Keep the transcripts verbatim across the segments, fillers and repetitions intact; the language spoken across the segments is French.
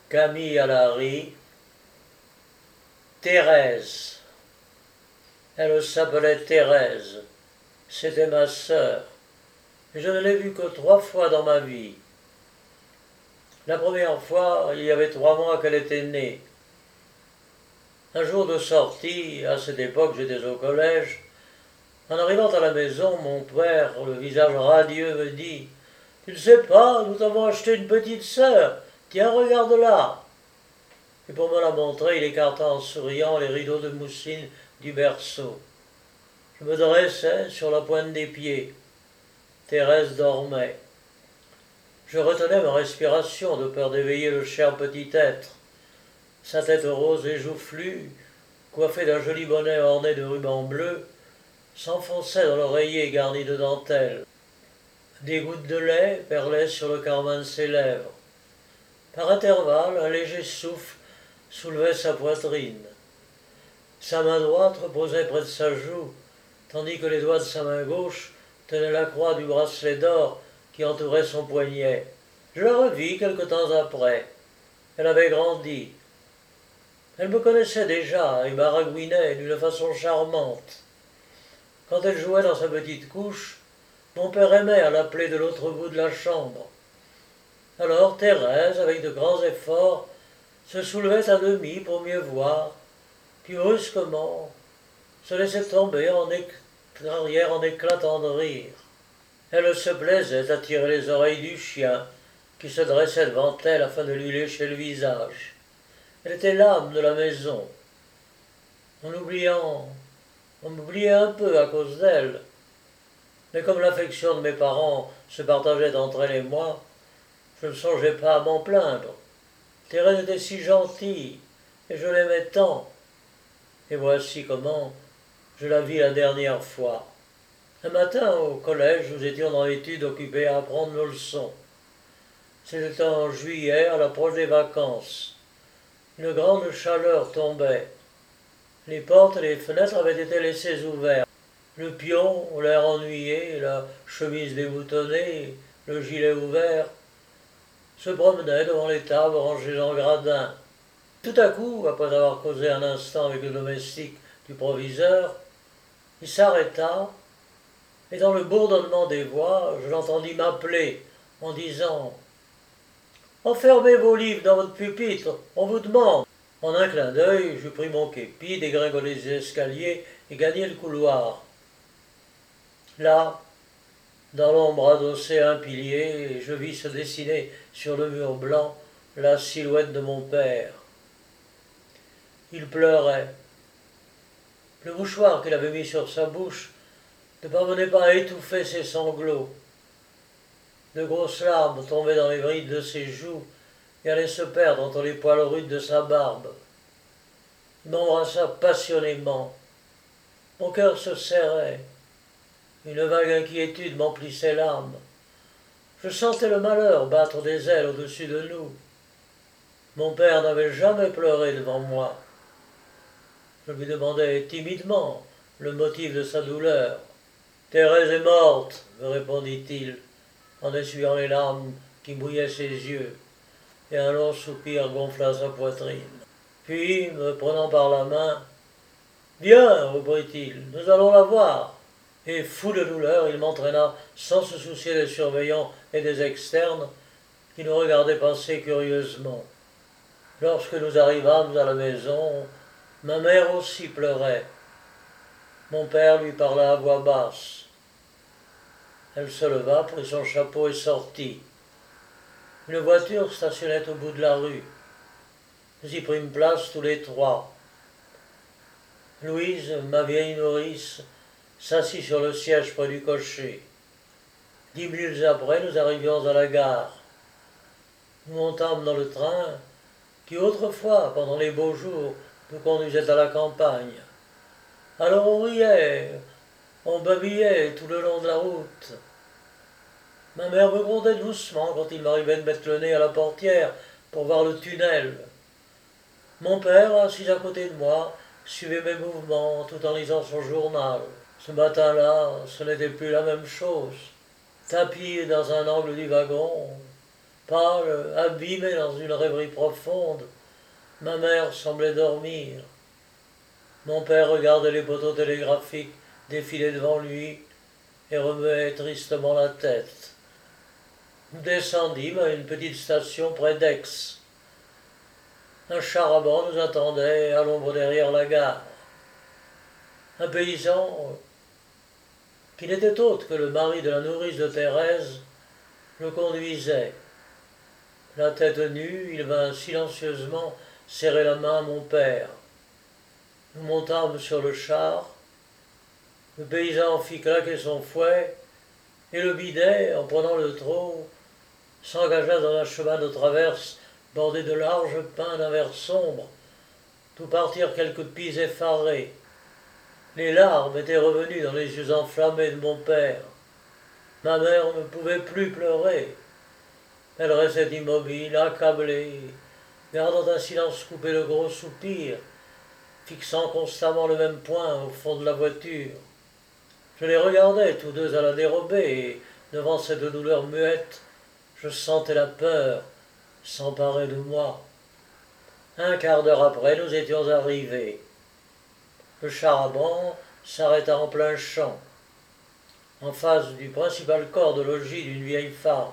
Camille Allary, Thérèse. Elle s'appelait Thérèse. C'était ma sœur. Je ne l'ai vue que trois fois dans ma vie. La première fois, il y avait trois mois qu'elle était née. Un jour de sortie, à cette époque j'étais au collège, en arrivant à la maison, mon père, le visage radieux, me dit « Tu ne sais pas, nous t'avons acheté une petite sœur. Tiens, regarde-la. » Et pour me la montrer, il écarta en souriant les rideaux de mousseline du berceau. Je me dressai sur la pointe des pieds. Thérèse dormait. Je retenais ma respiration de peur d'éveiller le cher petit être. Sa tête rose et joufflue, coiffée d'un joli bonnet orné de rubans bleus, s'enfonçait dans l'oreiller garni de dentelle. Des gouttes de lait perlaient sur le carmin de ses lèvres. Par intervalles, un léger souffle soulevait sa poitrine. Sa main droite reposait près de sa joue, tandis que les doigts de sa main gauche tenaient la croix du bracelet d'or qui entourait son poignet. Je la revis quelque temps après. Elle avait grandi. Elle me connaissait déjà et baragouinait d'une façon charmante. Quand elle jouait dans sa petite couche, mon père aimait à l'appeler de l'autre bout de la chambre. Alors Thérèse, avec de grands efforts, se soulevait à demi pour mieux voir, puis brusquement se laissait tomber en arrière en éclatant de rire. Elle se plaisait à tirer les oreilles du chien, qui se dressait devant elle afin de lui lécher le visage. Elle était l'âme de la maison. En oubliant, on m'oubliait un peu à cause d'elle. Mais comme l'affection de mes parents se partageait entre elle et moi, je ne songeais pas à m'en plaindre. Thérèse était si gentille, et je l'aimais tant. Et voici comment je la vis la dernière fois. Un matin, au collège, nous étions dans l'étude occupés à apprendre nos leçons. C'était en juillet, à l'approche des vacances. Une grande chaleur tombait. Les portes et les fenêtres avaient été laissées ouvertes. Le pion, l'air ennuyé, la chemise déboutonnée, le gilet ouvert, se promenait devant les tables rangées en gradins. Tout à coup, après avoir causé un instant avec le domestique du proviseur, il s'arrêta, et dans le bourdonnement des voix, je l'entendis m'appeler en disant « Enfermez vos livres dans votre pupitre, on vous demande !» En un clin d'œil, je pris mon képi, dégringolai les escaliers et gagnai le couloir. Là, dans l'ombre adossée à un pilier, je vis se dessiner sur le mur blanc la silhouette de mon père. Il pleurait. Le mouchoir qu'il avait mis sur sa bouche ne parvenait pas à étouffer ses sanglots. De grosses larmes tombaient dans les brides de ses joues et allaient se perdre entre les poils rudes de sa barbe. Il m'embrassa passionnément. Mon cœur se serrait. Une vague inquiétude m'emplissait l'âme. Je sentais le malheur battre des ailes au-dessus de nous. Mon père n'avait jamais pleuré devant moi. Je lui demandai timidement le motif de sa douleur. « Thérèse est morte, me répondit-il, en essuyant les larmes qui mouillaient ses yeux, et un long soupir gonfla sa poitrine. Puis, me prenant par la main, « Viens, reprit-il, nous allons la voir. » Et fou de douleur, il m'entraîna sans se soucier des surveillants et des externes qui nous regardaient passer curieusement. Lorsque nous arrivâmes à la maison, ma mère aussi pleurait. Mon père lui parla à voix basse. Elle se leva, prit son chapeau et sortit. Une voiture stationnait au bout de la rue. Nous y prîmes place tous les trois. Louise, ma vieille nourrice, s'assit sur le siège près du cocher. Dix minutes après, nous arrivions à la gare. Nous montâmes dans le train qui, autrefois, pendant les beaux jours, nous conduisait à la campagne. Alors on riait, on babillait tout le long de la route. Ma mère me grondait doucement quand il m'arrivait de mettre le nez à la portière pour voir le tunnel. Mon père, assis à côté de moi, suivait mes mouvements tout en lisant son journal. Ce matin-là, ce n'était plus la même chose. Tapis dans un angle du wagon, Pâle, abîmée dans une rêverie profonde, ma mère semblait dormir. Mon père regardait les poteaux télégraphiques défiler devant lui et remuait tristement la tête. Nous descendîmes à une petite station près d'Aix. Un char à banc nous attendait à l'ombre derrière la gare. Un paysan, qui n'était autre que le mari de la nourrice de Thérèse, le conduisait. La tête nue, il vint silencieusement serrer la main à mon père. Nous montâmes sur le char. Le paysan fit claquer son fouet, et le bidet, en prenant le trot, s'engagea dans un chemin de traverse bordé de larges pins d'un vert sombre, d'où partirent quelques pies effarés. Les larmes étaient revenues dans les yeux enflammés de mon père. Ma mère ne pouvait plus pleurer. Elle restait immobile, accablée, gardant un silence coupé de gros soupirs, fixant constamment le même point au fond de la voiture. Je les regardais tous deux à la dérobée, et, devant cette douleur muette, je sentais la peur s'emparer de moi. Un quart d'heure après, nous étions arrivés. Le char à banc s'arrêta en plein champ, en face du principal corps de logis d'une vieille femme.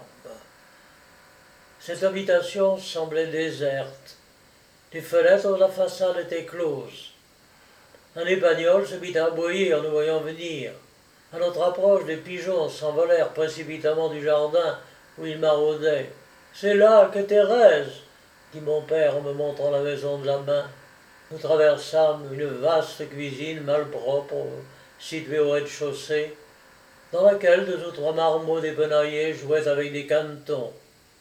Cette habitation semblait déserte. Les fenêtres de la façade étaient closes. Un épagnol se mit à aboyer en nous voyant venir. À notre approche, des pigeons s'envolèrent précipitamment du jardin où ils maraudaient. « C'est là qu'est Thérèse !» dit mon père en me montrant la maison de la main. Nous traversâmes une vaste cuisine malpropre, située au rez-de-chaussée, dans laquelle deux ou trois marmots dépenaillés jouaient avec des canetons.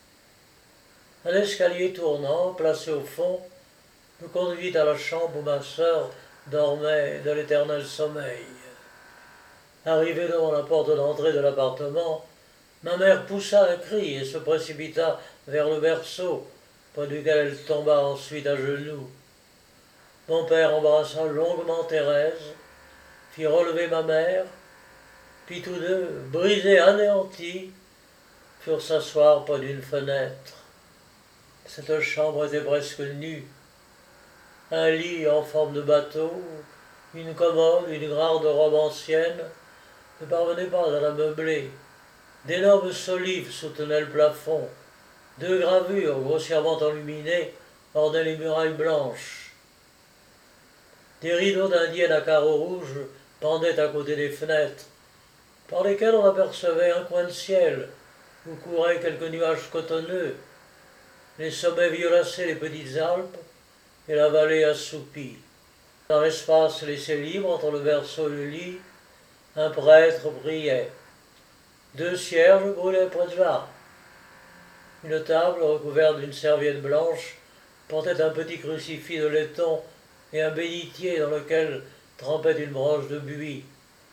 Un escalier tournant, placé au fond, nous conduisit à la chambre où ma sœur dormait de l'éternel sommeil. Arrivée devant la porte d'entrée de l'appartement, ma mère poussa un cri et se précipita vers le berceau, près duquel elle tomba ensuite à genoux. Mon père embrassa longuement Thérèse, fit relever ma mère, puis tous deux, brisés, anéantis, furent s'asseoir près d'une fenêtre. Cette chambre était presque nue. Un lit en forme de bateau, une commode, une garde-robe ancienne ne parvenaient pas à la meubler. D'énormes solives soutenaient le plafond. Deux gravures grossièrement enluminées ornaient les murailles blanches. Des rideaux d'indienne à carreaux rouges pendaient à côté des fenêtres, par lesquels on apercevait un coin de ciel où couraient quelques nuages cotonneux. Les sommets violacés les petites Alpes et la vallée assoupie. Dans l'espace laissé libre entre le berceau et le lit, un prêtre priait. Deux cierges brûlaient près de là. Une table recouverte d'une serviette blanche portait un petit crucifix de laiton et un bénitier dans lequel trempait une branche de buis.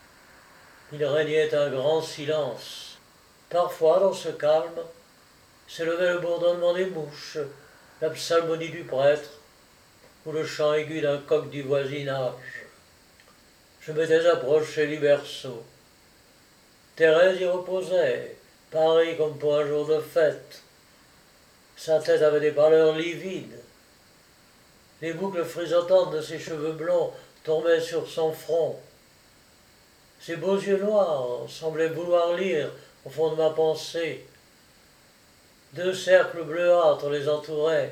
Il régnait un grand silence. Parfois, dans ce calme, s'élevait le bourdonnement des mouches, la psalmodie du prêtre ou le chant aigu d'un coq du voisinage. Je m'étais approché du berceau. Thérèse y reposait, pareille comme pour un jour de fête. Sa tête avait des pâleurs livides. Les boucles frisottantes de ses cheveux blonds tombaient sur son front. Ses beaux yeux noirs semblaient vouloir lire au fond de ma pensée. Deux cercles bleuâtres les entouraient.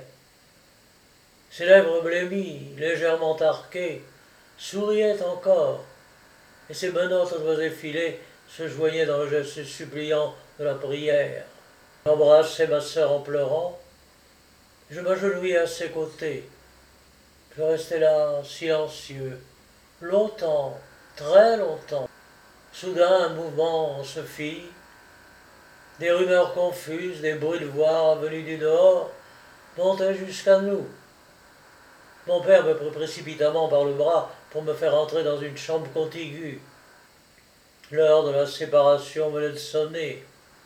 Ses lèvres blêmies, légèrement arquées, souriaient encore, et ses menottes doigts effilés se joignaient dans le geste suppliant de la prière. J'embrassai ma sœur en pleurant, je m'agenouillai à ses côtés. Je restai là, silencieux, longtemps, très longtemps. Soudain, un mouvement se fit, des rumeurs confuses, des bruits de voix venus du dehors montaient jusqu'à nous. Mon père me prit précipitamment par le bras pour me faire entrer dans une chambre contiguë. L'heure de la séparation venait de sonner.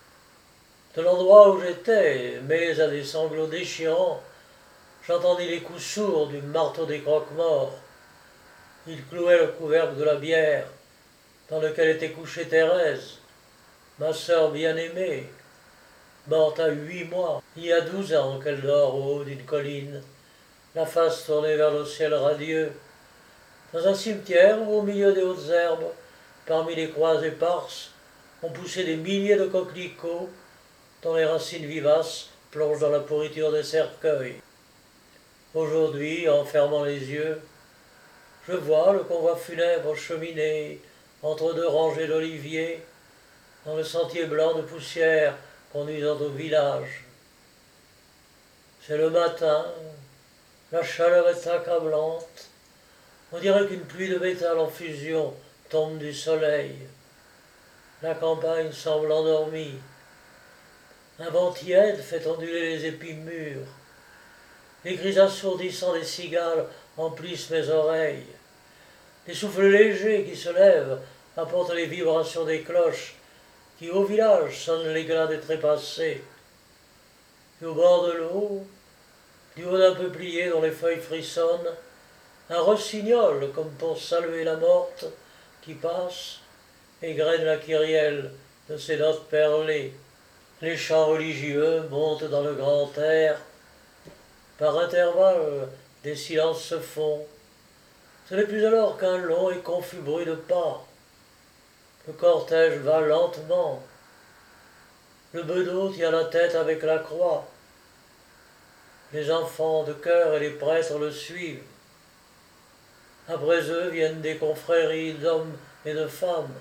De l'endroit où j'étais, mêlés à des sanglots déchirants, j'entendis les coups sourds du marteau des croque-morts. Il clouait le couvercle de la bière, dans lequel était couchée Thérèse, ma sœur bien-aimée, morte à huit mois. Il y a douze ans qu'elle dort au haut d'une colline, la face tournée vers le ciel radieux, dans un cimetière où, au milieu des hautes herbes, parmi les croix éparses, ont poussé des milliers de coquelicots dont les racines vivaces plongent dans la pourriture des cercueils. Aujourd'hui, en fermant les yeux, je vois le convoi funèbre cheminer entre deux rangées d'oliviers dans le sentier blanc de poussière conduisant au village. C'est le matin, la chaleur est accablante, on dirait qu'une pluie de métal en fusion tombe du soleil. La campagne semble endormie. Un vent tiède fait onduler les épis mûrs. Les cris assourdissants des cigales emplissent mes oreilles. Les souffles légers qui se lèvent apportent les vibrations des cloches qui, au village, sonnent l'éclat des trépassés. Et au bord de l'eau, du haut d'un peuplier dont les feuilles frissonnent, un rossignol, comme pour saluer la morte, qui passe, égrène la kyrielle de ses notes perlées. Les chants religieux montent dans le grand air. Par intervalles, des silences se font. Ce n'est plus alors qu'un long et confus bruit de pas. Le cortège va lentement. Le bedeau tient la tête avec la croix. Les enfants de chœur et les prêtres le suivent. Après eux viennent des confréries d'hommes et de femmes.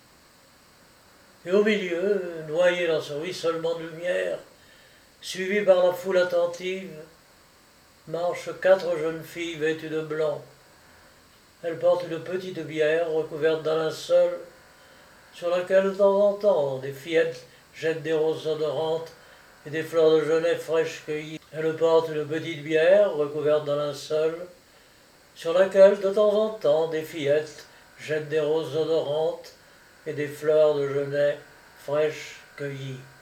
Et au milieu, noyé dans ce ruissellement de lumière, suivi par la foule attentive, marchent quatre jeunes filles vêtues de blanc. Elles portent une petite bière recouverte d'un linceul, sur laquelle de temps en temps des fillettes jettent des roses odorantes et des fleurs de genêt fraîches cueillies. Elles portent une petite bière recouverte d'un linceul, sur laquelle de temps en temps des fillettes jettent des roses odorantes et des fleurs de genêt fraîches cueillies.